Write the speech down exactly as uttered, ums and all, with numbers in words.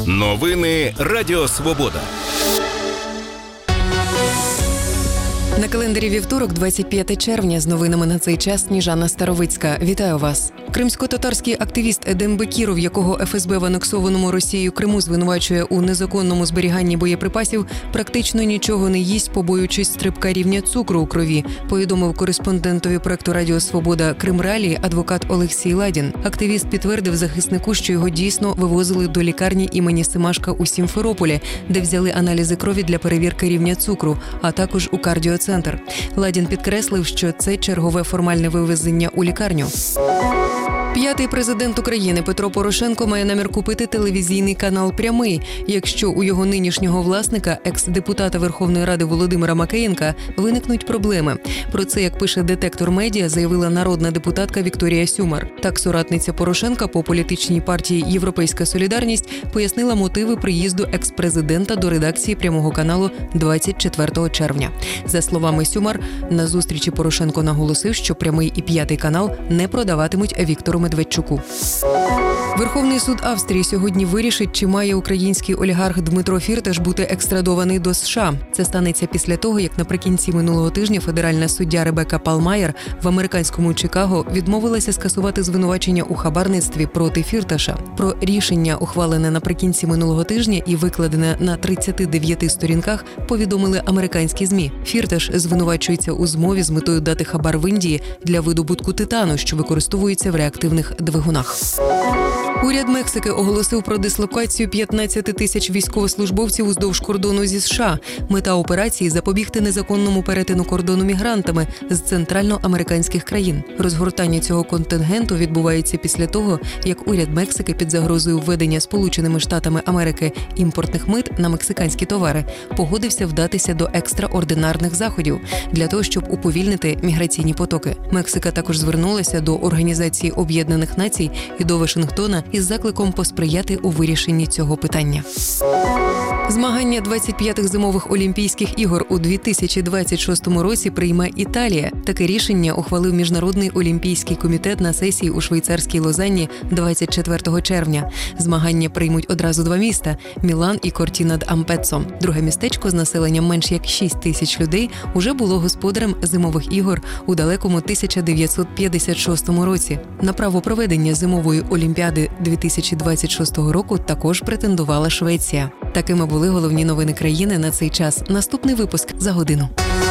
Новини Радіо Свобода. На календарі вівторок, двадцять п'яте червня, з новинами на цей час Сніжана Старовицька. Вітаю вас. Кримсько-татарський активіст Едем Бекіров, якого еф ес бе в анексованому Росією Криму звинувачує у незаконному зберіганні боєприпасів, практично нічого не їсть, побоюючись стрибка рівня цукру у крові, повідомив кореспондентові проекту Радіо Свобода Крим Реалії адвокат Олексій Ладін. Активіст підтвердив захиснику, що його дійсно вивозили до лікарні імені Семашка у Сімферополі, де взяли аналізи крові для перевірки рівня цукру, а також у кардіоцентрі. Ладін підкреслив, що це чергове формальне вивезення у лікарню. П'ятий президент України Петро Порошенко має намір купити телевізійний канал «Прямий», якщо у його нинішнього власника, екс-депутата Верховної Ради Володимира Макеєнка, виникнуть проблеми. Про це, як пише «Детектор Медіа», заявила народна депутатка Вікторія Сюмар. Так, соратниця Порошенка по політичній партії «Європейська солідарність» пояснила мотиви приїзду екс-президента до редакції «Прямого» каналу двадцять четвертого червня. За словами Сюмар, на зустрічі Порошенко наголосив, що «Прямий» і «П'ятий канал» не продаватимуть Віктору Медведчуку. Верховний суд Австрії сьогодні вирішить, чи має український олігарх Дмитро Фірташ бути екстрадований до США. Це станеться після того, як наприкінці минулого тижня федеральна суддя Ребека Палмаєр в американському Чикаго відмовилася скасувати звинувачення у хабарництві проти Фірташа. Про рішення, ухвалене наприкінці минулого тижня і викладене на тридцяти дев'яти сторінках, повідомили американські ЗМІ. Фірташ звинувачується у змові з метою дати хабар в Індії для видобутку титану, що використовується в реактивних двигунах. Уряд Мексики оголосив про дислокацію п'ятнадцяти тисяч військовослужбовців уздовж кордону зі США. Мета операції – запобігти незаконному перетину кордону мігрантами з центральноамериканських країн. Розгортання цього контингенту відбувається після того, як уряд Мексики під загрозою введення Сполученими Штатами Америки імпортних мит на мексиканські товари погодився вдатися до екстраординарних заходів для того, щоб уповільнити міграційні потоки. Мексика також звернулася до Організації Об'єднаних Націй і до Вашингтона із закликом посприяти у вирішенні цього питання. Змагання двадцять п'ятих зимових Олімпійських ігор у дві тисячі двадцять шостому році прийме Італія. Таке рішення ухвалив Міжнародний олімпійський комітет на сесії у швейцарській Лозанні двадцять четвертого червня. Змагання приймуть одразу два міста – Мілан і Кортіна д'Ампеццо. Друге містечко з населенням менш як шість тисяч людей уже було господарем зимових ігор у далекому тисяча дев'ятсот п'ятдесят шостому році. На право проведення зимової Олімпіади дві тисячі двадцять шостого року також претендувала Швеція. Такими були головні новини країни на цей час. Наступний випуск за годину.